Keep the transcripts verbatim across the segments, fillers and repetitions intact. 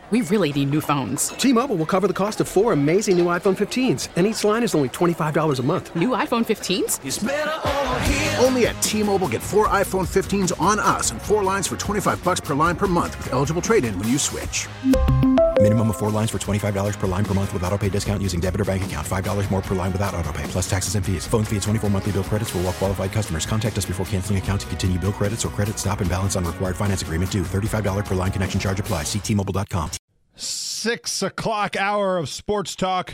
we really need new phones. T-Mobile will cover the cost of four amazing new iPhone fifteens, and each line is only twenty-five dollars a month. New iPhone fifteens? It's better over here. Only at T-Mobile, get four iPhone fifteens on us and four lines for twenty-five dollars per line per month with eligible trade-in when you switch. Minimum of four lines for twenty-five dollars per line per month with autopay discount using debit or bank account. five dollars more per line without autopay, plus taxes and fees. Phone fee at twenty-four monthly bill credits for well-qualified customers. Contact us before canceling account to continue bill credits or credit stop and balance on required finance agreement due. thirty-five dollars per line connection charge applies. See T Mobile dot com. Six o'clock hour of Sports Talk.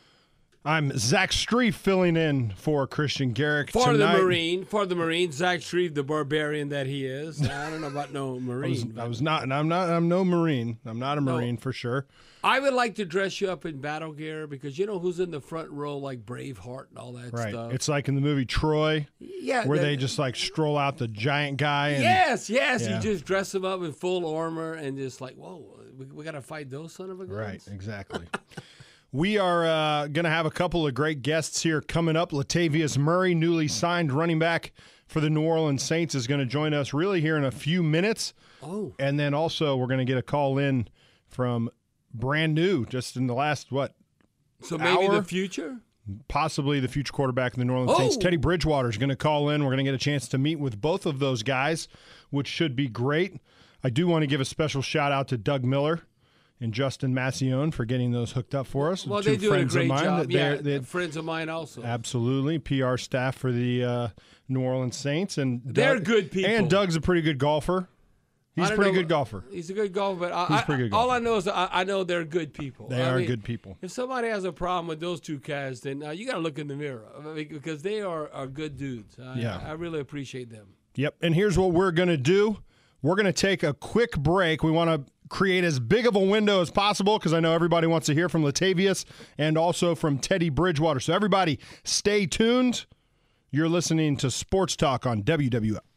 I'm Zach Streif filling in for Christian Garrick For tonight. the Marine, for the Marine, Zach Streif, the barbarian that he is. I don't know about no Marine. I was, I was not, and I'm not, I'm no Marine. I'm not a Marine No. for sure. I would like to dress you up in battle gear because you know who's in the front row, like Braveheart and all that Right. stuff. It's like in the movie Troy, yeah, where the- they just like stroll out the giant guy. And, yes, yes. Yeah. You just dress him up in full armor and just like, whoa, we, we got to fight those son of a guns. Right, exactly. We are uh, going to have a couple of great guests here coming up. Latavius Murray, newly signed running back for the New Orleans Saints, is going to join us really here in a few minutes. Oh. And then also we're going to get a call in from brand new, just in the last, what, So maybe hour? the future? Possibly the future quarterback of the New Orleans Saints. Oh. Teddy Bridgewater is going to call in. We're going to get a chance to meet with both of those guys, which should be great. I do want to give a special shout out to Doug Miller and Justin Massione for getting those hooked up for us. Well, Two they do a friends great of mine. job. They're- Yeah, they're- friends of mine also. Absolutely. P R staff for the uh, New Orleans Saints. And They're Doug- good people. And Doug's a pretty good golfer. I He's a don't pretty know- good golfer. He's a good golfer, but I, He's a I- pretty good all golfer. I know is I, I know they're good people. They I are mean, good people. If somebody has a problem with those two guys, then uh, you got to look in the mirror I mean, because they are, are good dudes. I, Yeah. I really appreciate them. Yep. And here's what we're going to do. We're going to take a quick break. We want to create as big of a window as possible because I know everybody wants to hear from Latavius and also from Teddy Bridgewater. So everybody stay tuned. You're listening to Sports Talk on W W L.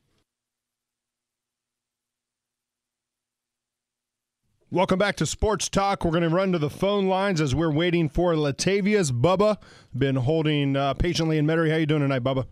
Welcome back to Sports Talk. We're going to run to the phone lines as we're waiting for Latavius. Bubba, been holding uh, patiently in Metairie. How you doing tonight, Bubba?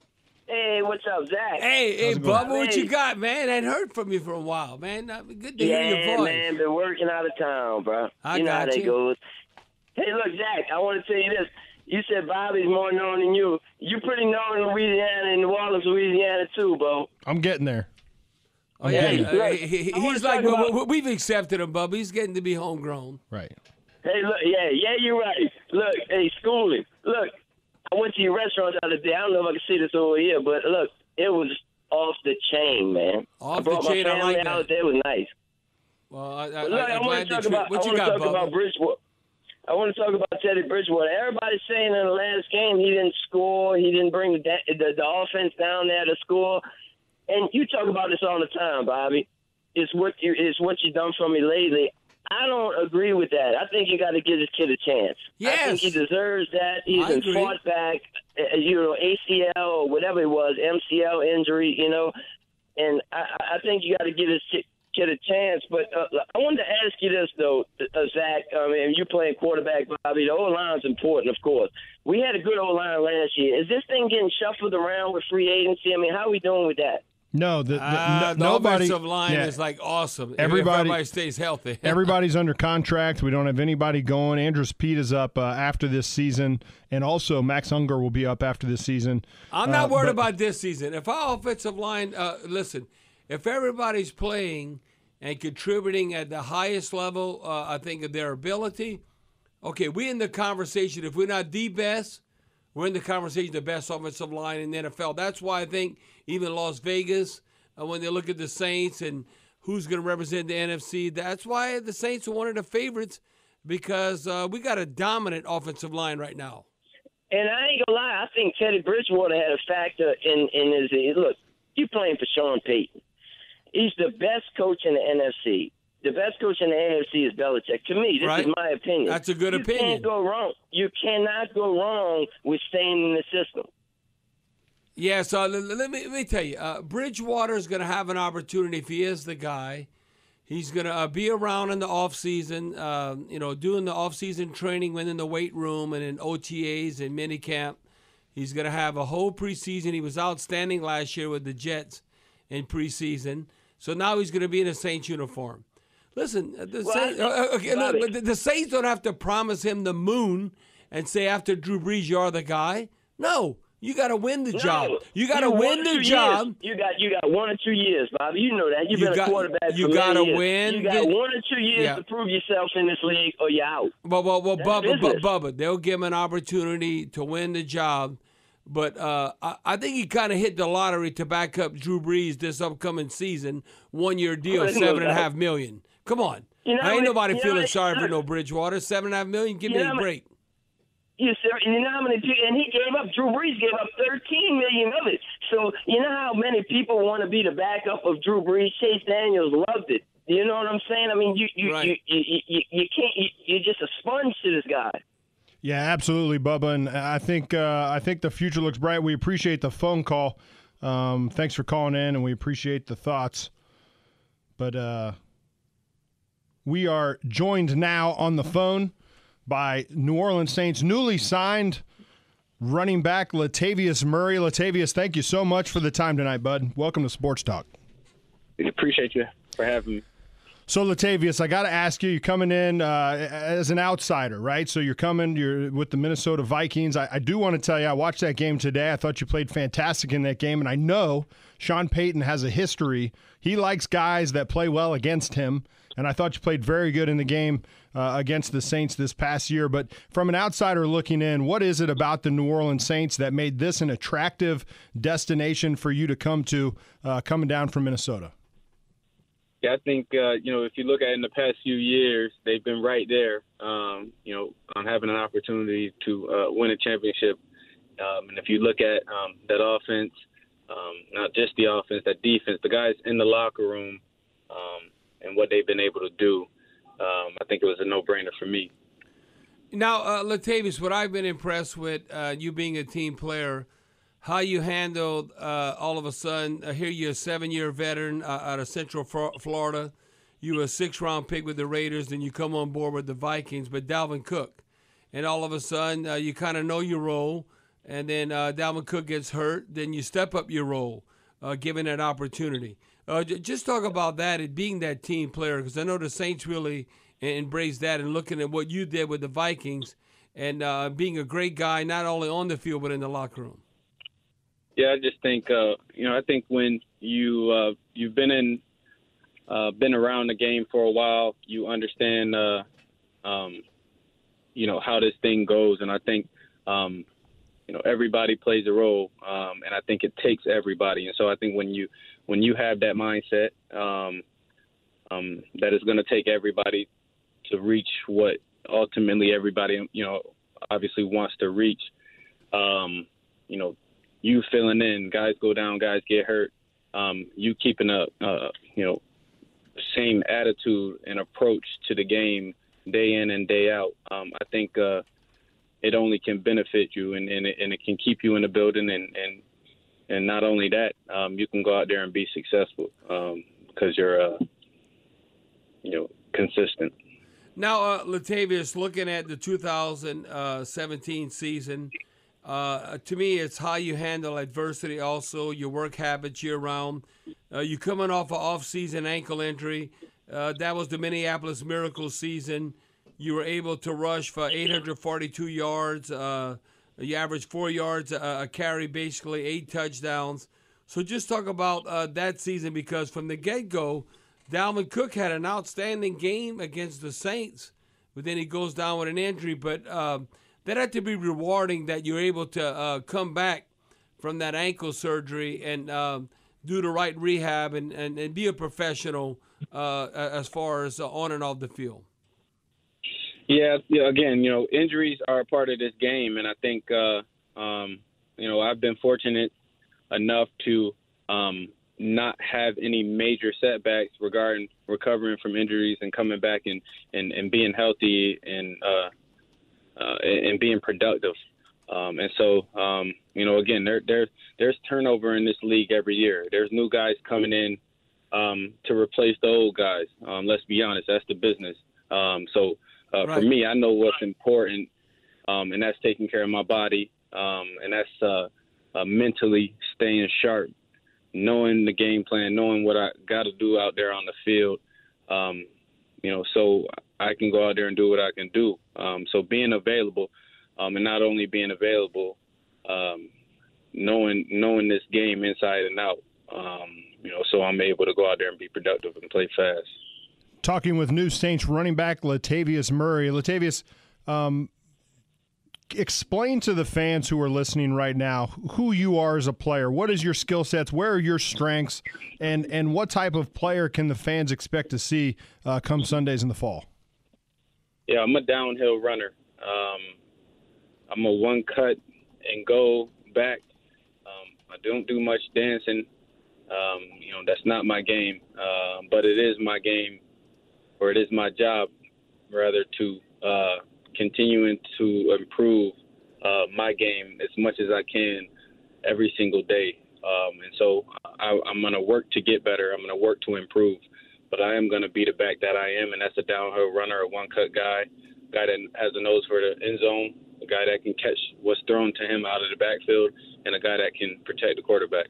Hey, what's up, Zach? Hey, hey, it going? Bubba, what Hey. you got, man? I hadn't heard from you for a while, man. Uh, Good to Yeah, hear your voice. man, been working out of town, bro. I you know got how that you. goes. Hey, look, Zach, I want to tell you this. You said Bobby's more known than you. You pretty known in Louisiana and New Orleans, Louisiana, too, bro. I'm getting there. Oh, yeah, getting uh, it. he- he- I wanna he's like, talk about- we- we- we've accepted him, Bubba. He's getting to be homegrown. Right. Hey, look, yeah, yeah, you're right. Look, hey, schooling. Look, I went to your restaurant the other day. I don't know if I can see this over here, but look, it was off the chain, man. Off I brought the chain, my I family like out that. there. It was nice. Well, I, I, But look, I, I'm want glad to you talk tri- about. What I you want to got, talk about Bubba? Bridgewater. I want to talk about Teddy Bridgewater. Everybody's saying in the last game he didn't score. He didn't bring the the, the offense down there to score. And you talk about this all the time, Bobby. It's what you it's what you done for me lately. I don't agree with that. I think you got to give this kid a chance. I think Yes. he deserves that. He's I been agree. fought back, uh, you know, A C L or whatever it was, M C L injury, you know. And I, I think you got to give this kid kid a chance. But uh, I wanted to ask you this, though, uh, Zach. I mean, you playing quarterback, Bobby. The O-line's important, of course. We had a good O-line last year. Is this thing getting shuffled around with free agency? I mean, how are we doing with that? No, the, the, Uh, no- the nobody. offensive line yeah. is like awesome. If Everybody- everybody stays healthy. Everybody's under contract. We don't have anybody going. Andrews Pete is up uh, after this season, and also Max Unger will be up after this season. I'm not Uh, worried but- about this season. If our offensive line, uh, listen, if everybody's playing and contributing at the highest level, uh, I think of their ability, okay, we're in the conversation. If we're not the best, we're in the conversation the best offensive line in the N F L. That's why I think even Las Vegas, uh, when they look at the Saints and who's going to represent the N F C, that's why the Saints are one of the favorites because uh, we got a dominant offensive line right now. And I ain't gonna lie, I think Teddy Bridgewater had a factor in in his look. You playing for Sean Payton? He's the best coach in the N F C. The best coach in the A F C is Belichick. To me, this Right. is my opinion. That's a good you opinion. You can't go wrong. You cannot go wrong with staying in the system. Yeah, so let, let me let me tell you, uh, Bridgewater is going to have an opportunity if he is the guy. He's going to uh, be around in the off season, uh, you know, doing the off season training within the weight room and in O T As and minicamp. He's going to have a whole preseason. He was outstanding last year with the Jets in preseason. So now he's going to be in a Saints uniform. Listen, the, Well, Saints, I- uh, okay, look, Bobby. but the, the Saints don't have to promise him the moon and say after Drew Brees you're the guy. No, you got to win the No, job. You got to one win or the two job. Years. You got you got one or two years, Bobby. You know that. You've You been got- a quarterback you for gotta many years. win You got the- one or two years Yeah. to prove yourself in this league, or you're out. Well, well, well, That's Bubba, Bu- business. Bubba, they'll give him an opportunity to win the job. But uh, I, I think he kind of hit the lottery to back up Drew Brees this upcoming season. One year deal, Well, seven and a no half million. Come on. You know how ain't many- nobody you know feeling how- sorry for look. no Bridgewater. Seven and a half million? Give You me know a how many- break. You sir, you know how many people, and he gave up. Drew Brees gave up thirteen million of it. So you know how many people want to be the backup of Drew Brees. Chase Daniels loved it. You know what I'm saying? I mean, you you Right. you, you, you, you can't. You, you're just a sponge to this guy. Yeah, absolutely, Bubba, and I think uh, I think the future looks bright. We appreciate the phone call. Um, thanks for calling in, and we appreciate the thoughts. But uh, we are joined now on the phone by New Orleans Saints newly signed running back Latavius Murray. Latavius, thank you so much for the time tonight, bud. Welcome to Sports Talk. Appreciate you for having me. So, Latavius, I got to ask you, you're coming in uh, as an outsider, right? So you're coming, you're with the Minnesota Vikings. I, I do want to tell you, I watched that game today. I thought you played fantastic in that game, and I know Sean Payton has a history. He likes guys that play well against him, and I thought you played very good in the game uh, against the Saints this past year. But from an outsider looking in, what is it about the New Orleans Saints that made this an attractive destination for you to come to uh, coming down from Minnesota? Yeah, I think, uh, you know, if you look at it in the past few years, they've been right there, um, you know, on having an opportunity to uh, win a championship. Um, and if you look at um, that offense, um, not just the offense, that defense, the guys in the locker room um, and what they've been able to do, um, I think it was a no-brainer for me. Now, uh, Latavius, what I've been impressed with, uh, you being a team player, how you handled uh, all of a sudden, uh, here you're a seven-year veteran uh, out of Central Florida. You were a six-round pick with the Raiders, then you come on board with the Vikings, but Dalvin Cook. And all of a sudden, uh, you kind of know your role, and then uh, Dalvin Cook gets hurt, then you step up your role, uh, given that opportunity. Uh, j- just talk about that and being that team player, because I know the Saints really embrace that and looking at what you did with the Vikings and uh, being a great guy, not only on the field, but in the locker room. Yeah, I just think uh, you know. I think when you uh, you've been in, uh, been around the game for a while, you understand, uh, um, you know, how this thing goes. And I think, um, you know, everybody plays a role, um, and I think it takes everybody. And so I think when you when you have that mindset, um, um, that it's going to take everybody to reach what ultimately everybody, you know, obviously wants to reach. Um, you know. You filling in, guys go down, guys get hurt. Um, you keeping a, uh, you know, same attitude and approach to the game day in and day out. Um, I think uh, it only can benefit you, and, and, it, and it can keep you in the building. And, and, and not only that, um, you can go out there and be successful um, because you're, uh, you know, consistent. Now, uh, Latavius, looking at the two thousand seventeen season, Uh, to me, it's how you handle adversity also, your work habits year-round. Uh, you coming off an off-season ankle injury. Uh, that was the Minneapolis Miracle season. You were able to rush for eight hundred forty-two yards. Uh, you averaged four yards a, a carry, basically eight touchdowns. So just talk about uh, that season, because from the get-go, Dalvin Cook had an outstanding game against the Saints, but then he goes down with an injury. But uh, that had to be rewarding that you're able to uh, come back from that ankle surgery and uh, do the right rehab and, and, and be a professional uh, as far as uh, on and off the field. Yeah, yeah. Again, you know, injuries are a part of this game, and I think, uh, um, you know, I've been fortunate enough to um, not have any major setbacks regarding recovering from injuries and coming back and, and, and being healthy and uh, Uh, and, and being productive. Um, and so, um, you know, again, there, there, there's turnover in this league every year. There's new guys coming in um, to replace the old guys. Um, let's be honest, that's the business. Um, so uh, right. for me, I know what's important, um, and that's taking care of my body, um, and that's uh, uh, mentally staying sharp, knowing the game plan, knowing what I got to do out there on the field. Um, you know, so I can go out there and do what I can do. Um, so being available, um, and not only being available, um, knowing knowing this game inside and out, um, you know, so I'm able to go out there and be productive and play fast. Talking with new Saints running back Latavius Murray. Latavius, um, explain to the fans who are listening right now who you are as a player. What is your skill sets? Where are your strengths? And and what type of player can the fans expect to see uh, come Sundays in the fall? Yeah, I'm a downhill runner. Um, I'm a one cut and go back. Um, I don't do much dancing. Um, you know, that's not my game, uh, but it is my game, or it is my job, rather, to uh, continuing to improve uh, my game as much as I can every single day. Um, and so I, I'm going to work to get better. I'm going to work to improve. But I am going to be the back that I am, and that's a downhill runner, a one-cut guy, guy that has a nose for the end zone, a guy that can catch what's thrown to him out of the backfield, and a guy that can protect the quarterback.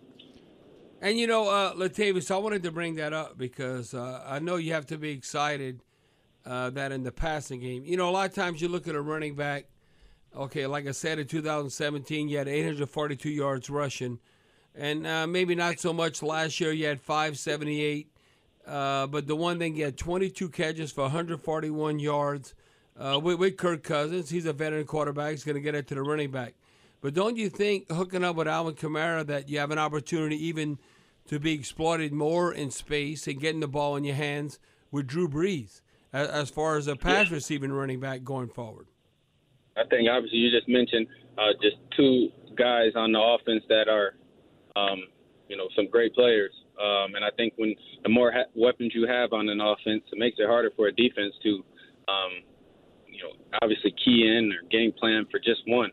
And, you know, uh, Latavius, I wanted to bring that up because uh, I know you have to be excited uh, that in the passing game. You know, a lot of times you look at a running back, okay, like I said, in two thousand seventeen, you had eight hundred forty-two yards rushing. And uh, maybe not so much last year, you had five seventy-eight. Uh, but the one thing, he had twenty-two catches for one hundred forty-one yards. Uh, with, with Kirk Cousins, he's a veteran quarterback. He's going to get it to the running back. But don't you think, hooking up with Alvin Kamara, that you have an opportunity even to be exploited more in space and getting the ball in your hands with Drew Brees as, as far as a pass yeah. receiving running back going forward? I think, obviously, you just mentioned uh, just two guys on the offense that are, um, you know, some great players. Um, and I think when the more ha- weapons you have on an offense, it makes it harder for a defense to, um, you know, obviously key in or game plan for just one,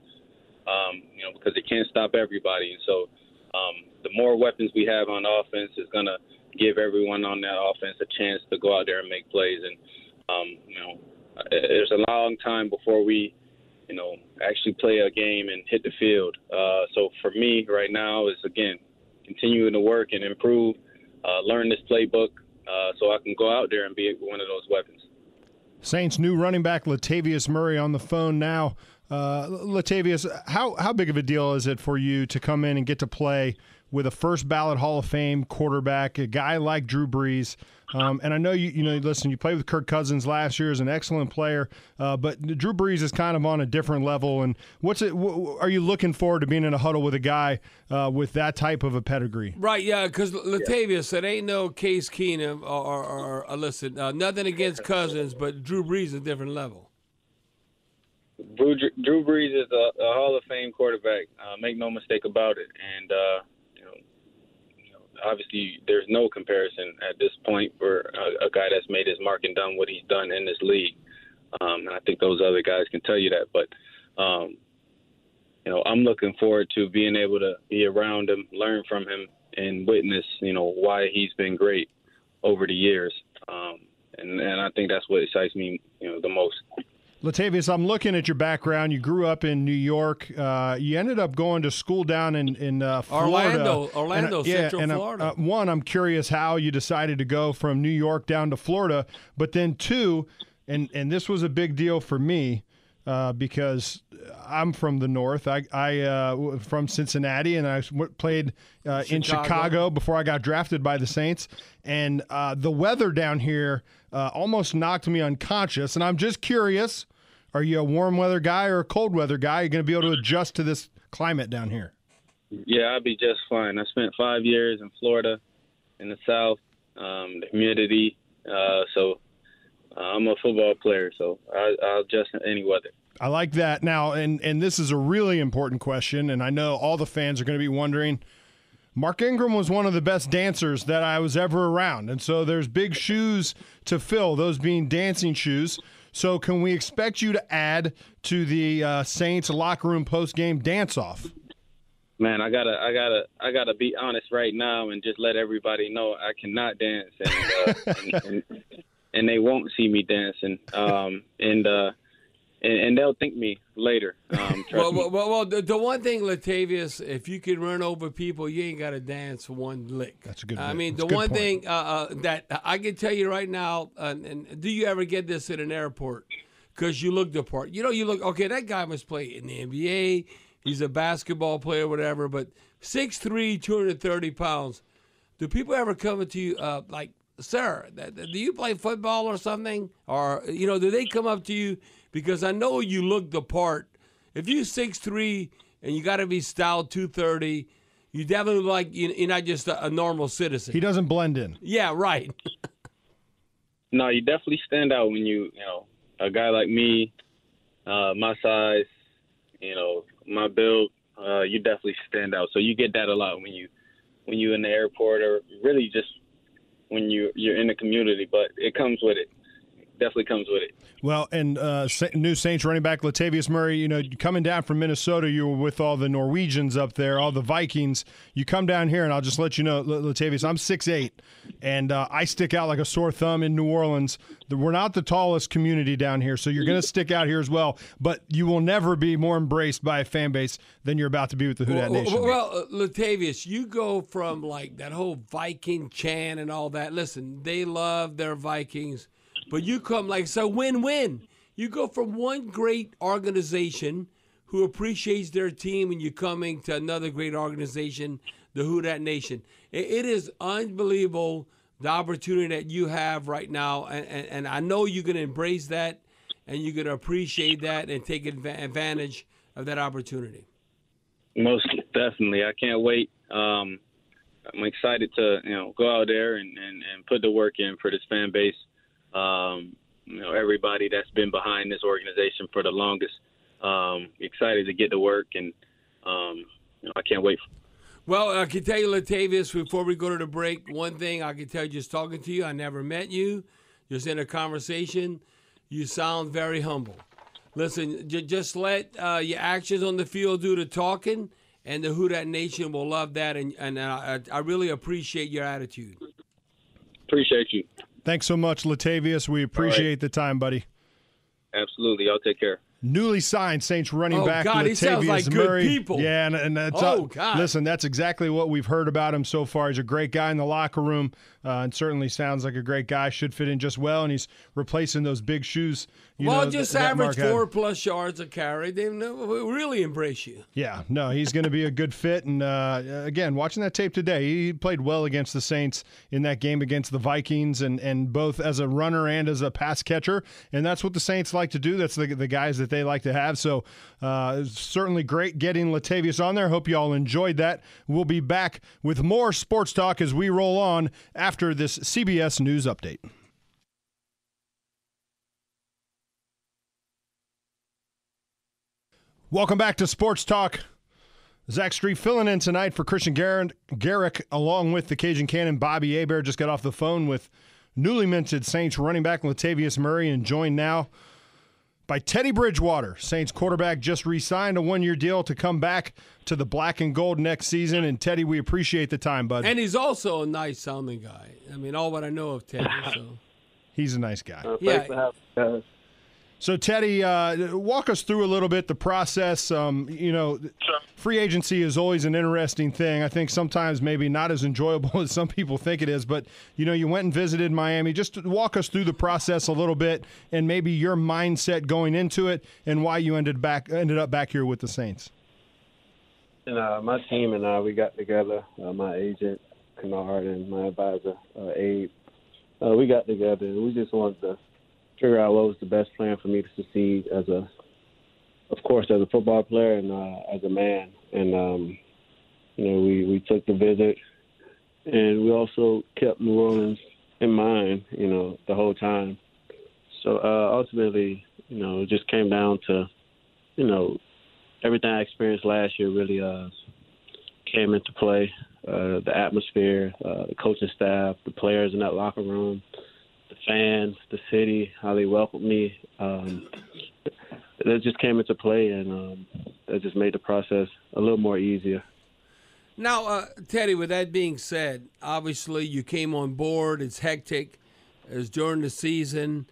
um, you know, because it can't stop everybody. And so um, the more weapons we have on offense is going to give everyone on that offense a chance to go out there and make plays. And, um, you know, there's a long time before we, you know, actually play a game and hit the field. Uh, so for me right now is, again, continuing to work and improve, uh, learn this playbook uh, so I can go out there and be one of those weapons. Saints new running back Latavius Murray on the phone now. Uh, Latavius, how, how big of a deal is it for you to come in and get to play with a first ballot Hall of Fame quarterback, a guy like Drew Brees? Um, and I know you, you know, listen, you played with Kirk Cousins last year as an excellent player, uh, but Drew Brees is kind of on a different level. And what's it? W- are you looking forward to being in a huddle with a guy uh, with that type of a pedigree? Right, yeah, because Latavius, it ain't no Case Keenum or, or, or, or listen, uh, nothing against Cousins, but Drew Brees is a different level. Drew, Drew Brees is a, a Hall of Fame quarterback. Uh, make no mistake about it. And, uh, you know, you know, obviously there's no comparison at this point for a, a guy that's made his mark and done what he's done in this league. Um, and I think those other guys can tell you that. But, um, you know, I'm looking forward to being able to be around him, learn from him, and witness, you know, why he's been great over the years. Um, and, and I think that's what excites me, you know, the most. Latavius, I'm looking at your background. You grew up in New York. Uh, you ended up going to school down in, in uh, Florida. Orlando, Orlando, and, uh, yeah, Central and, uh, Florida. Uh, one, I'm curious how you decided to go from New York down to Florida. But then two, and, and this was a big deal for me uh, because I'm from the North. I, I uh, from Cincinnati, and I played uh, Chicago. in Chicago before I got drafted by the Saints. And uh, the weather down here uh, almost knocked me unconscious. And I'm just curious, are you a warm weather guy or a cold weather guy? Are you going to be able to adjust to this climate down here? Yeah, I'll be just fine. I spent five years in Florida, in the South, um, the humidity. Uh, so uh, I'm a football player, so I, I'll adjust to any weather. I like that. Now, and, and this is a really important question, and I know all the fans are going to be wondering, Mark Ingram was one of the best dancers that I was ever around, and so there's big shoes to fill, those being dancing shoes. So can we expect you to add to the uh, Saints locker room post-game dance-off? Man, I gotta, I gotta, I gotta be honest right now and just let everybody know I cannot dance, and uh, and, and, and they won't see me dancing. Um, and uh, and, and they'll thank me later. Um, trust well, me. well, well, well, the, the one thing, Latavius, if you can run over people, you ain't got to dance one lick. That's a good. I mean, That's the a good one point. thing uh, uh, that I can tell you right now, uh, and do you ever get this at an airport? Because you look the part. You know, you look, okay, that guy must play in the N B A. He's a basketball player, whatever, but six three, two hundred thirty pounds. Do people ever come to you uh, like, sir, th- th- do you play football or something? Or, you know, do they come up to you? Because I know you look the part. If you're six three and you got to be stout two thirty, you definitely look like you're not just a, a normal citizen. He doesn't blend in. Yeah, right. No, you definitely stand out when you, you know, a guy like me, uh, my size, you know, my build, uh, you definitely stand out. So you get that a lot when you when you're in the airport or really just when you, you're in the community. But it comes with it. Definitely comes with it. Well, and uh, new Saints running back Latavius Murray, you know, coming down from Minnesota, you were with all the Norwegians up there, all the Vikings. You come down here, and I'll just let you know, Latavius, I'm six eight, and uh, I stick out like a sore thumb in New Orleans. We're not the tallest community down here, so you're going to stick out here as well, but you will never be more embraced by a fan base than you're about to be with the Who Dat well, Nation. Well, uh, Latavius, you go from like that whole Viking chant and all that. Listen, they love their Vikings. But you come like it's a win-win. You go from one great organization who appreciates their team, and you're coming to another great organization, the Who Dat Nation. It, it is unbelievable the opportunity that you have right now, and, and, and I know you're going to embrace that, and you're going to appreciate that and take adva- advantage of that opportunity. Most definitely. I can't wait. Um, I'm excited to, you know, go out there and, and, and put the work in for this fan base. Um, you know, everybody that's been behind this organization for the longest. Um, excited to get to work, and um, you know, I can't wait. Well, I can tell you, Latavius, before we go to the break, one thing I can tell you just talking to you, I never met you, just in a conversation, you sound very humble. Listen, j- just let uh, your actions on the field do the talking, and the Who Dat Nation will love that, and, and I, I really appreciate your attitude. Appreciate you. Thanks so much, Latavius. We appreciate right. the time, buddy. Absolutely. Y'all take care. Newly signed Saints running oh, back God, Latavius he sounds like Murray. Good people. Yeah, and, and that's oh, uh, God. Listen, that's exactly what we've heard about him so far. He's a great guy in the locker room, uh, and certainly sounds like a great guy. Should fit in just well, and he's replacing those big shoes. You well, know, just th- average four had. plus yards a carry. They really embrace you. Yeah, no, he's going to be a good fit. And uh, again, watching that tape today, he played well against the Saints in that game against the Vikings, and, and both as a runner and as a pass catcher. And that's what the Saints like to do. That's the the guys that they like to have. So uh, certainly great getting Latavius on there. Hope you all enjoyed that. We'll be back with more sports talk as we roll on after this C B S News update. Welcome back to Sports Talk. Zach Street filling in tonight for Christian Garrett, Garrick, along with the Cajun Cannon. Bobby Hebert just got off the phone with newly minted Saints running back Latavius Murray, and joined now by Teddy Bridgewater. Saints quarterback just re-signed a one-year deal to come back to the black and gold next season. And Teddy, we appreciate the time, bud. And he's also a nice-sounding guy. I mean, all what I know of Teddy. So he's a nice guy. Uh, yeah. For having us. So, Teddy, uh, walk us through a little bit the process. Um, you know, free agency is always an interesting thing. I think sometimes maybe not as enjoyable as some people think it is. But, you know, you went and visited Miami. Just walk us through the process a little bit, and maybe your mindset going into it, and why you ended back ended up back here with the Saints. And uh, my team and I, we got together. Uh, my agent, Kennard, and my advisor, uh, Abe. Uh, we got together, and we just wanted to figure out what was the best plan for me to succeed as a, of course, as a football player and uh, as a man. And, um, you know, we, we took the visit, and we also kept New Orleans in mind, you know, the whole time. So uh, ultimately, you know, it just came down to, you know, everything I experienced last year really uh, came into play. Uh, the atmosphere, uh, the coaching staff, the players in that locker room, the fans, the city, how they welcomed me. Um, that just came into play, and um, that just made the process a little more easier. Now, uh, Teddy, with that being said, obviously you came on board. It's hectic. It's during the season.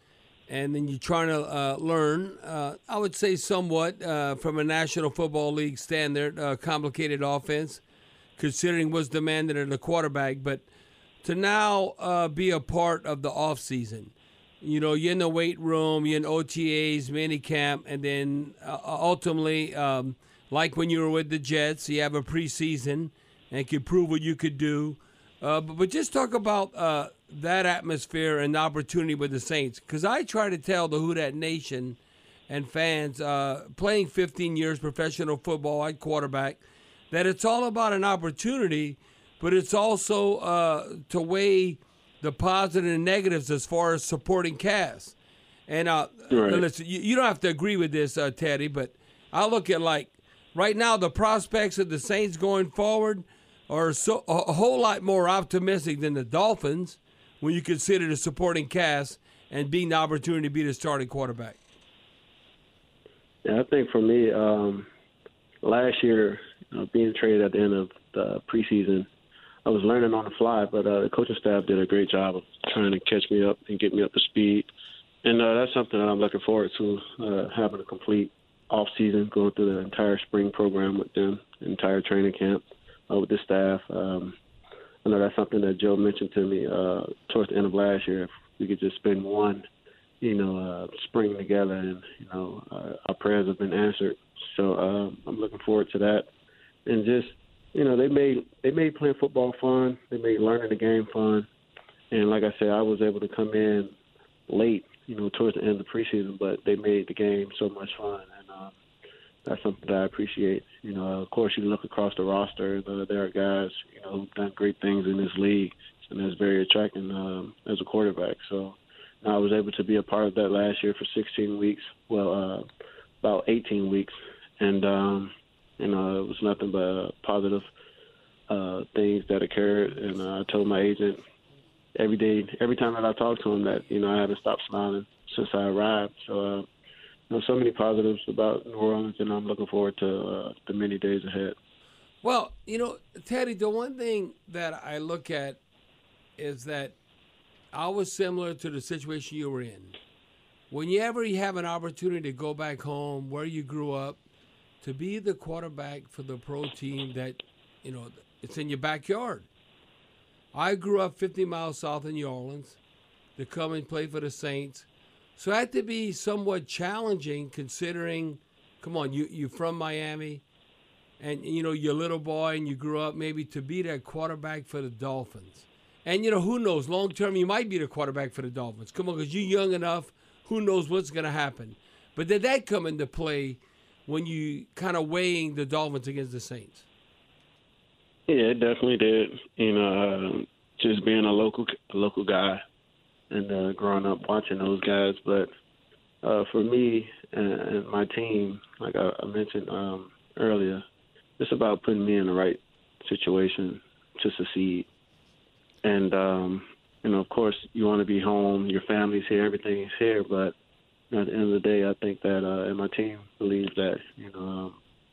and then you're trying to uh, learn, uh, I would say somewhat uh, from a National Football League standard, uh, complicated offense, considering what's demanded of the quarterback. But to now uh, be a part of the offseason, you know, you're in the weight room, you're in O T As, mini camp, and then uh, ultimately, um, like when you were with the Jets, you have a preseason and can prove what you could do. Uh, but, but just talk about uh, that atmosphere and the opportunity with the Saints. Because I try to tell the Who Dat Nation and fans, uh, playing fifteen years professional football at quarterback, that it's all about an opportunity, but it's also uh, to weigh the positive and negatives as far as supporting cast. And uh, right. listen, you, you don't have to agree with this, uh, Teddy, but I look at, like, right now the prospects of the Saints going forward are so a, a whole lot more optimistic than the Dolphins when you consider the supporting cast and being the opportunity to be the starting quarterback. Yeah, I think for me, um, last year, you know, being traded at the end of the preseason, I was learning on the fly, but uh, the coaching staff did a great job of trying to catch me up and get me up to speed. And uh, that's something that I'm looking forward to, uh, having a complete off season, going through the entire spring program with them, the entire training camp uh, with the staff. Um, I know that's something that Joe mentioned to me uh, towards the end of last year. If we could just spend one, you know, uh, spring together, and you know, uh, our prayers have been answered. So uh, I'm looking forward to that, and just you know, they made they made playing football fun. They made learning the game fun, and like I said, I was able to come in late, you know, towards the end of the preseason, but they made the game so much fun, and um, that's something that I appreciate. You know, of course, you look across the roster, and uh, there are guys, you know, who've done great things in this league, and that's very attracting um, as a quarterback. So I was able to be a part of that last year for sixteen weeks, well, uh, about eighteen weeks, and um, you know, it was nothing but uh, positive uh, things that occurred. And uh, I told my agent every day, every time that I talked to him, that you know I haven't stopped smiling since I arrived. So, uh, you know, so many positives about New Orleans, and I'm looking forward to uh, the many days ahead. Well, you know, Teddy, the one thing that I look at is that I was similar to the situation you were in. Whenever you have an opportunity to go back home where you grew up, to be the quarterback for the pro team that, you know, it's in your backyard. I grew up fifty miles south of New Orleans to come and play for the Saints. So it had to be somewhat challenging considering, come on, you, you're from Miami, and, you know, you're a little boy and you grew up maybe to be that quarterback for the Dolphins. And, you know, who knows, long term you might be the quarterback for the Dolphins. Come on, because you're young enough, who knows what's going to happen. But did that come into play when you kind of weighing the Dolphins against the Saints? Yeah, it definitely did. You know, uh, just being a local a local guy and uh, growing up watching those guys. But uh, for me and, and my team, like I, I mentioned um, earlier, it's about putting me in the right situation to succeed. And, um, you know, of course, you want to be home, your family's here, everything's here, but at the end of the day, I think that, uh, and my team believes that, you know, um,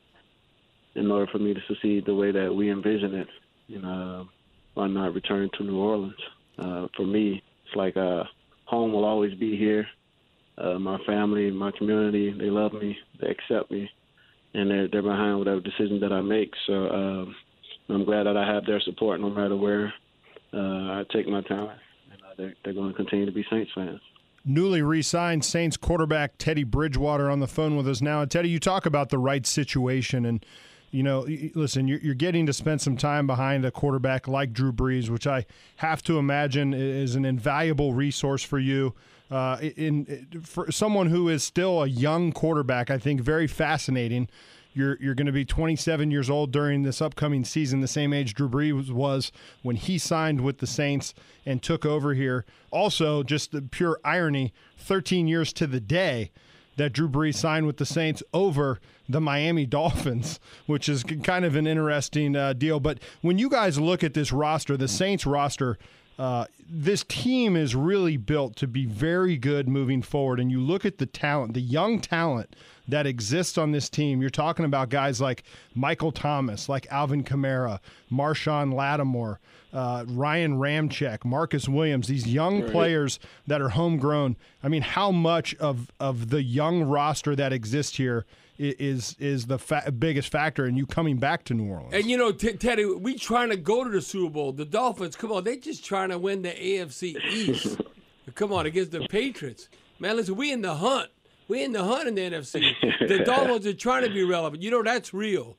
in order for me to succeed the way that we envision it, you know, why not return to New Orleans? Uh, for me, it's like uh, home will always be here. Uh, my family, my community, they love me, they accept me, and they're, they're behind whatever decision that I make. So um, I'm glad that I have their support no matter where uh, I take my talent, and uh, they're, they're going to continue to be Saints fans. Newly re-signed Saints quarterback Teddy Bridgewater on the phone with us now. And Teddy, you talk about the right situation, and you know, listen, you're getting to spend some time behind a quarterback like Drew Brees, which I have to imagine is an invaluable resource for you. Uh, in, in for someone who is still a young quarterback, I think very fascinating. You're you're going to be twenty-seven years old during this upcoming season, the same age Drew Brees was when he signed with the Saints and took over here. Also, just the pure irony, thirteen years to the day that Drew Brees signed with the Saints over the Miami Dolphins, which is kind of an interesting uh, deal. But when you guys look at this roster, the Saints roster, uh, this team is really built to be very good moving forward. And you look at the talent, the young talent that exists on this team. You're talking about guys like Michael Thomas, like Alvin Kamara, Marshawn Lattimore, uh, Ryan Ramczyk, Marcus Williams, these young right. players that are homegrown. I mean, how much of, of the young roster that exists here is is the fa- biggest factor in you coming back to New Orleans? And, you know, T- Teddy, we trying to go to the Super Bowl. The Dolphins, come on, they just trying to win the A F C East. Come on, against the Patriots. Man, listen, we in the hunt. We in the hunt in the N F C. The Dolphins are trying to be relevant. You know, that's real.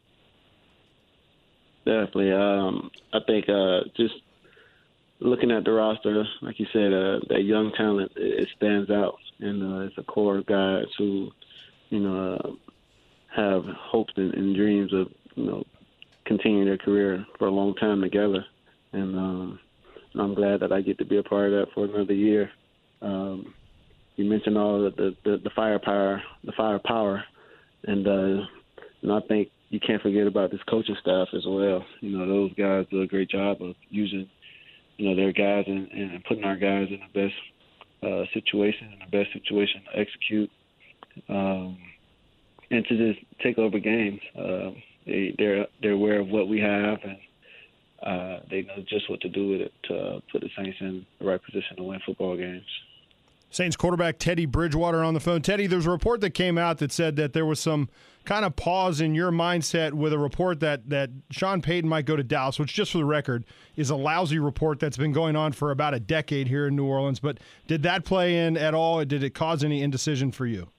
Definitely. Um, I think uh, just looking at the roster, like you said, uh, that young talent, it, it stands out. And uh, it's a core of guys who, you know, uh, have hopes and, and dreams of, you know, continuing their career for a long time together. And, um, and I'm glad that I get to be a part of that for another year. Um, you mentioned all the, the, the, the firepower, the firepower. And, uh, and I think you can't forget about this coaching staff as well. You know, those guys do a great job of using, you know, their guys and, and putting our guys in the best uh, situation, in the best situation to execute. Um, and to just take over games. Uh, they, they're they're aware of what we have, and uh, they know just what to do with it to uh, put the Saints in the right position to win football games. Saints quarterback Teddy Bridgewater on the phone. Teddy, there's a report that came out that said that there was some kind of pause in your mindset with a report that, that Sean Payton might go to Dallas, which, just for the record, is a lousy report that's been going on for about a decade here in New Orleans. But did that play in at all? Did it cause any indecision for you?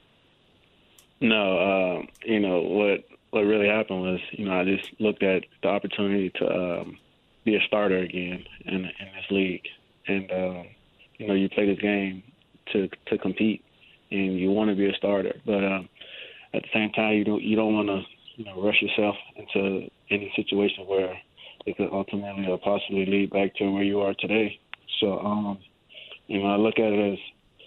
No, uh, you know, what what really happened was, you know, I just looked at the opportunity to um, be a starter again in, in this league. And, um, you know, you play this game to to compete, and you want to be a starter. But um, at the same time, you don't, you don't want to, you know, rush yourself into any situation where it could ultimately or possibly lead back to where you are today. So, um, you know, I look at it as,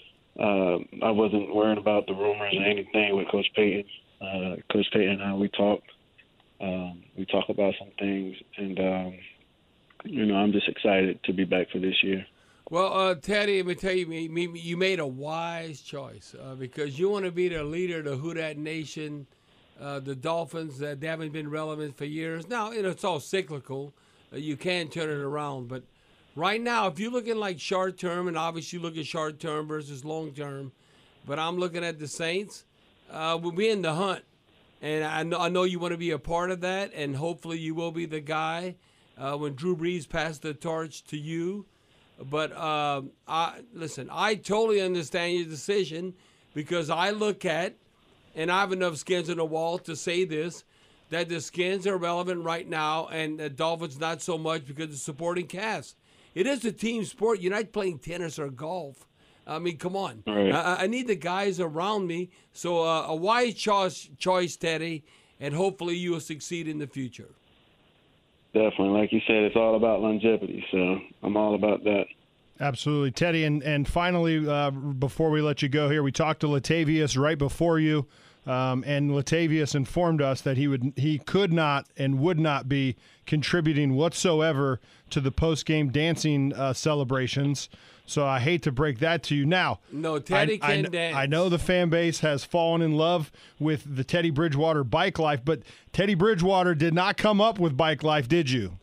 Uh, I wasn't worried about the rumors or anything with Coach Payton. Uh, Coach Payton and I, we talked. Um, we talk about some things, and um, you know, I'm just excited to be back for this year. Well, uh, Teddy, let me tell you, you made a wise choice uh, because you want to be the leader of the Who Dat Nation, uh, the Dolphins that they haven't been relevant for years. Now, you know, it's all cyclical. Uh, you can turn it around, but right now, if you're looking like short term, and obviously you look at short term versus long term, but I'm looking at the Saints, uh, we'll be in the hunt. And I know, I know you want to be a part of that, and hopefully you will be the guy uh, when Drew Brees passes the torch to you. But uh, I, listen, I totally understand your decision because I look at, and I have enough skins on the wall to say this, that the skins are relevant right now, and the Dolphins not so much because of the supporting cast. It is a team sport. You're not playing tennis or golf. I mean, come on. Right. I, I need the guys around me. So uh, a wise choice, choice, Teddy, and hopefully you will succeed in the future. Definitely. Like you said, it's all about longevity, so I'm all about that. Absolutely. Teddy, and, and finally, uh, before we let you go here, we talked to Latavius right before you. Um, and Latavius informed us that he would he could not and would not be contributing whatsoever to the post-game dancing uh, celebrations. So I hate to break that to you. Now, no, Teddy I, can I, dance. I know the fan base has fallen in love with the Teddy Bridgewater bike life, but Teddy Bridgewater did not come up with bike life, did you?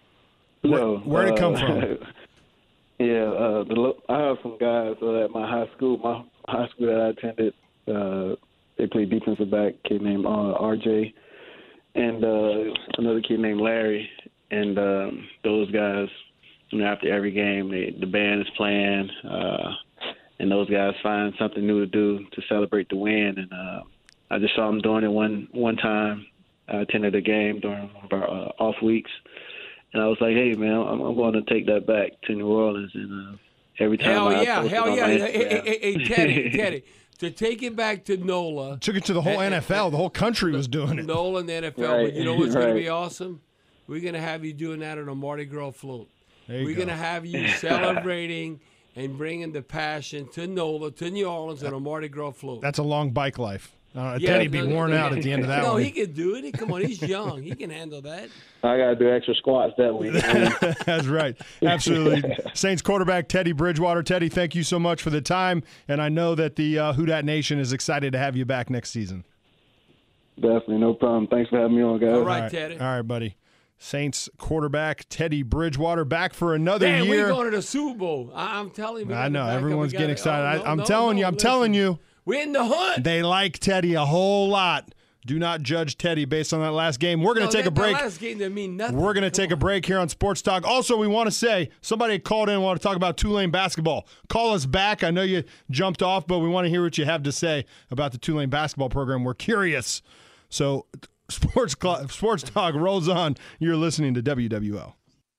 No. Where, where did it come uh, from? Yeah, uh, the, I have some guys uh, at my high school, my high school that I attended. Uh, They played defensive back, kid named uh, R J, and uh, another kid named Larry. And um, those guys, you know, after every game, they, the band is playing, uh, and those guys find something new to do to celebrate the win. And uh, I just saw them doing it one one time. I attended a game during one of our uh, off weeks, and I was like, "Hey, man, I'm, I'm going to take that back to New Orleans." And uh, every time, hell I yeah, post it hell on yeah, my hey, hey, hey, hey, Teddy, Instagram. Teddy. To take it back to NOLA. Took it to the whole and, N F L. And, the whole country was doing it. NOLA and the N F L. Right, But you know what's right. going to be awesome? We're going to have you doing that on a Mardi Gras float. There We're you going to go. have you celebrating and bringing the passion to NOLA, to New Orleans on a Mardi Gras float. That's a long bike life. Uh, Yeah, Teddy'd be no, no, worn no, out no. at the end of that No, one. he can do it. Come on, he's young. He can handle that. I got to do extra squats that week. That's right. Absolutely. Saints quarterback Teddy Bridgewater. Teddy, thank you so much for the time, and I know that the uh, Who Dat Nation is excited to have you back next season. Definitely, no problem. Thanks for having me on, guys. All right, All right, Teddy. All right, buddy. Saints quarterback Teddy Bridgewater back for another Man, year. we're going to the Super Bowl. I- I'm telling you. I know. we gotta- Everyone's we getting gotta- excited. oh, no, I, I'm no, telling no, you. I'm listen. telling you. We're in the hunt. They like Teddy a whole lot. Do not judge Teddy based on that last game. We're going No, to take that- a break. The last game didn't mean nothing. We're going to Come take a on. break here on Sports Talk. Also, we want to say somebody called in and want to talk about Tulane basketball. Call us back. I know you jumped off, but we want to hear what you have to say about the Tulane basketball program. We're curious. So, Sports Cl- Sports Talk rolls on. You're listening to W W L.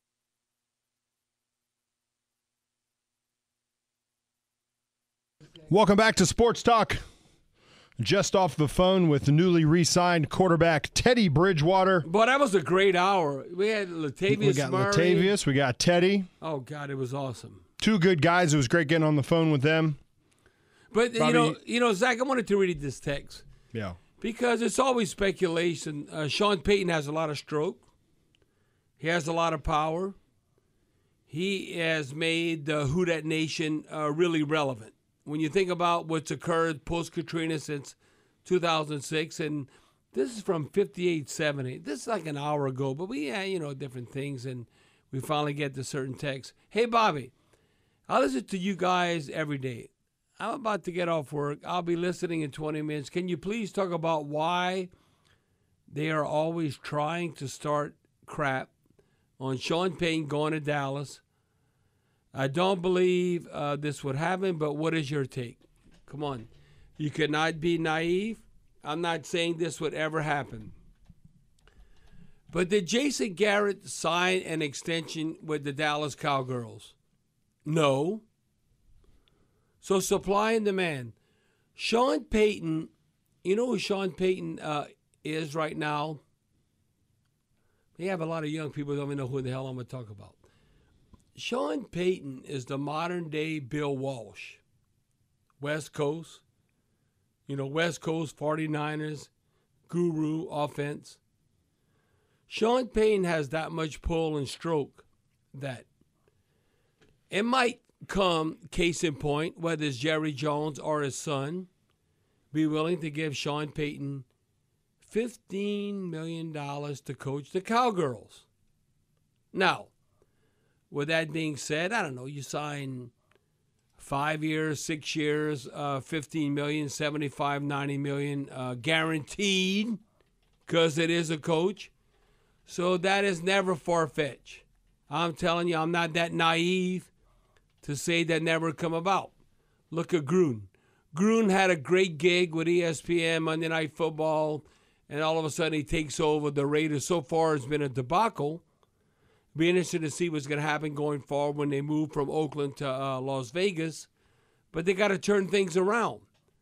Welcome back to Sports Talk. Just off the phone with newly re-signed quarterback Teddy Bridgewater. But that was a great hour. We had Latavius We got Murray. Latavius. We got Teddy. Oh, God, it was awesome. Two good guys. It was great getting on the phone with them. But, Bobby- you know, you know, Zach, I wanted to read this text Yeah. because it's always speculation. Uh, Sean Payton has a lot of stroke. He has a lot of power. He has made the Who Dat Nation uh, really relevant. When you think about what's occurred post-Katrina since two thousand six, and this is from fifty-eight seventy. This is like an hour ago, but we had, you know, different things, and we finally get to certain texts. Hey, Bobby, I listen to you guys every day. I'm about to get off work. I'll be listening in twenty minutes. Can you please talk about why they are always trying to start crap on Sean Payton going to Dallas? I don't believe uh, this would happen, but what is your take? Come on. You cannot be naive. I'm not saying this would ever happen. But did Jason Garrett sign an extension with the Dallas Cowgirls? No. So supply and demand. Sean Payton, you know who Sean Payton uh, is right now? We have a lot of young people who don't even know who the hell I'm going to talk about. Sean Payton is the modern-day Bill Walsh. West Coast. You know, West Coast, forty-niners, guru, offense. Sean Payton has that much pull and stroke that it might come, case in point, whether it's Jerry Jones or his son, be willing to give Sean Payton fifteen million dollars to coach the Cowgirls. Now, with that being said, I don't know, you sign five years, six years, uh, fifteen million, seventy-five, ninety million uh, guaranteed because it is a coach. So that is never far-fetched. I'm telling you, I'm not that naive to say that never come about. Look at Gruden. Gruden had a great gig with E S P N, Monday Night Football, and all of a sudden he takes over the Raiders. So far it's been a debacle. Be interested to see what's going to happen going forward when they move from Oakland to uh, Las Vegas. But they got to turn things around.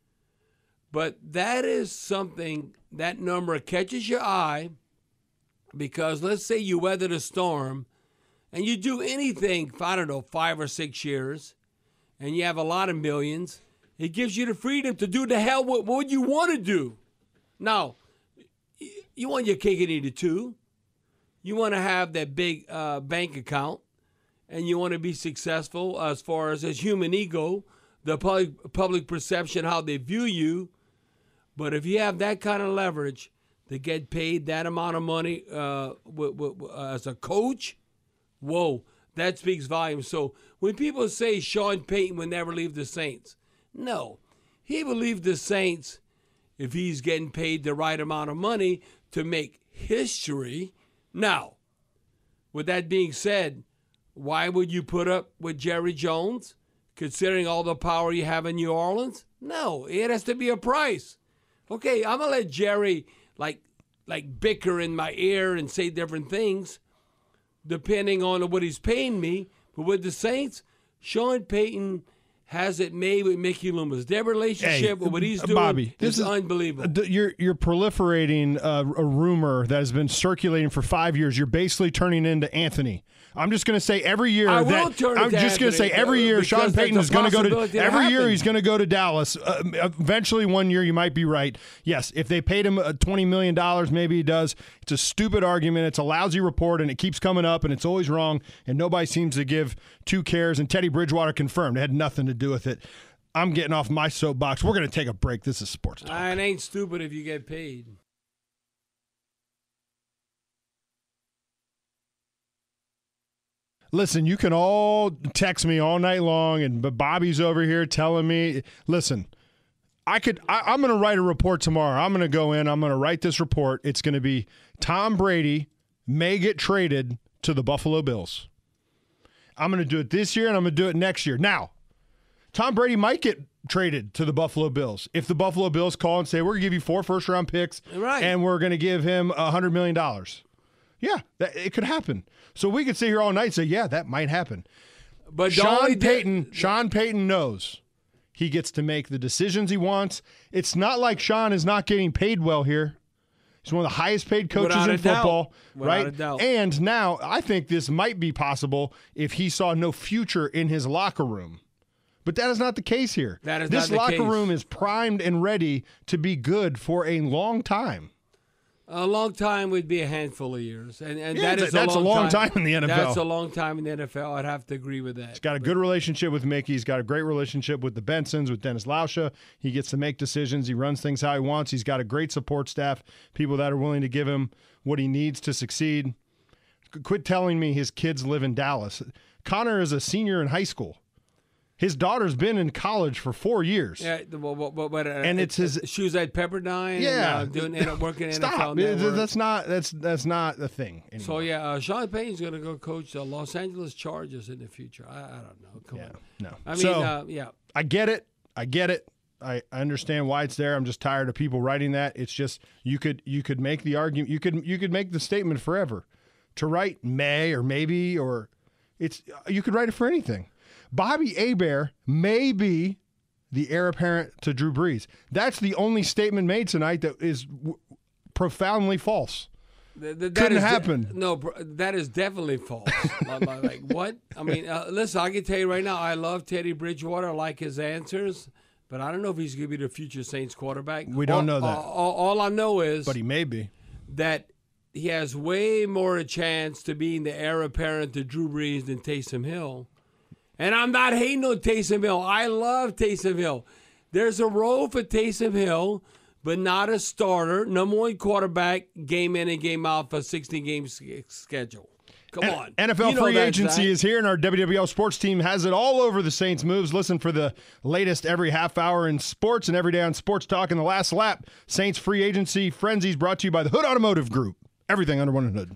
But that is something, that number catches your eye because let's say you weather the storm and you do anything, I don't know, five or six years, and you have a lot of millions, it gives you the freedom to do the hell what, what you want to do. Now, you want your cake and eat it too. You want to have that big uh, bank account, and you want to be successful as far as as human ego, the public, public perception, how they view you. But if you have that kind of leverage to get paid that amount of money uh, w- w- uh, as a coach, whoa, that speaks volumes. So when people say Sean Payton would never leave the Saints, no. He would leave the Saints if he's getting paid the right amount of money to make history. Now, with that being said, why would you put up with Jerry Jones, considering all the power you have in New Orleans? No, it has to be a price. Okay, I'm going to let Jerry, like, like bicker in my ear and say different things, depending on what he's paying me. But with the Saints, Sean Payton has it made with Mickey Loomis. Their relationship Hey, with what he's doing Bobby, is, this is unbelievable. d- You're you're proliferating uh, a rumor that has been circulating for five years. You're basically turning into Anthony. I'm just going to say every year I that will turn I'm to just going to say Anthony, every year because Sean there's Payton a is going to go to possibility that every year happens. he's going to go to Dallas. Uh, eventually, one year you might be right. Yes, if they paid him uh, twenty million dollars, maybe he does. It's a stupid argument. It's a lousy report, and it keeps coming up, and it's always wrong, and nobody seems to give two cares. And Teddy Bridgewater confirmed it had nothing to do with it. I'm getting off my soapbox. We're going to take a break. This is Sports Talk. It ain't stupid if you get paid. Listen, you can all text me all night long, and but Bobby's over here telling me, listen, I could. I, I'm going to write a report tomorrow. I'm going to go in. I'm going to write this report. It's going to be Tom Brady may get traded to the Buffalo Bills. I'm going to do it this year, and I'm going to do it next year. Now, Tom Brady might get traded to the Buffalo Bills if the Buffalo Bills call and say, we're going to give you four first-round picks, right, and we're going to give him one hundred million dollars. Yeah, that, it could happen. So we could sit here all night and say, yeah, that might happen. But Sean Payton, Sean Payton knows he gets to make the decisions he wants. It's not like Sean is not getting paid well here. He's one of the highest paid coaches Without in a doubt. football, Without right? a doubt. And now I think this might be possible if he saw no future in his locker room. But that is not the case here. That is this not the locker case. room is primed and ready to be good for a long time. A long time would be a handful of years, and and Yeah, that is that's a long, a long time in the N F L. That's a long time in the N F L. I'd have to agree with that. He's got a good relationship with Mickey. He's got a great relationship with the Bensons, with Dennis Lauscha. He gets to make decisions. He runs things how he wants. He's got a great support staff, people that are willing to give him what he needs to succeed. Quit telling me his kids live in Dallas. Connor is a senior in high school. His daughter's been in college for four years. Yeah, but, but, but uh, and it's his. She was at Pepperdine. Yeah, and, uh, doing and working in Stop. N F L Network. That's not. That's that's not the thing anymore. So yeah, uh, Sean Payton's going to go coach the Los Angeles Chargers in the future. I, I don't know. Come yeah, on. No. I mean, so, uh, yeah. I get it. I get it. I, I understand why it's there. I'm just tired of people writing that. It's just you could you could make the argument. You could you could make the statement forever. To write may or maybe or it's you could write it for anything. Bobby Hebert may be the heir apparent to Drew Brees. That's the only statement made tonight that is w- profoundly false. Th- th- that Couldn't is de- happen. no, bro, that is definitely false. like, like, what? I mean, uh, listen, I can tell you right now, I love Teddy Bridgewater. I like his answers, but I don't know if he's going to be the future Saints quarterback. We don't all, know that. All, all, all I know is But he may be. that he has way more a chance to being the heir apparent to Drew Brees than Taysom Hill. And I'm not hating on Taysom Hill. I love Taysom Hill. There's a role for Taysom Hill, but not a starter. Number one quarterback, game in and game out for a sixteen-game schedule. Come N- on. N F L You know free that, agency Zach. is here, and our W W L sports team has it all over the Saints moves. Listen for the latest every half hour in sports and every day on Sports Talk. In the last lap, Saints free agency frenzies brought to you by the Hood Automotive Group. Everything under one hood.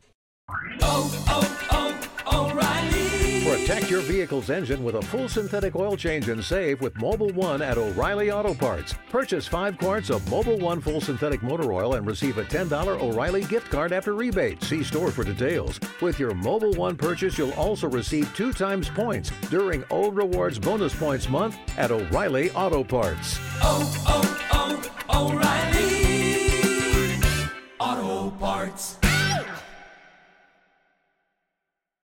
Oh, oh, oh, O'Reilly. Protect your vehicle's engine with a full synthetic oil change and save with Mobil one at O'Reilly Auto Parts. Purchase five quarts of Mobil one full synthetic motor oil and receive a ten dollars O'Reilly gift card after rebate. See store for details. With your Mobil one purchase, you'll also receive two times points during O Rewards Bonus Points Month at O'Reilly Auto Parts. Oh, oh, oh, O'Reilly Auto Parts.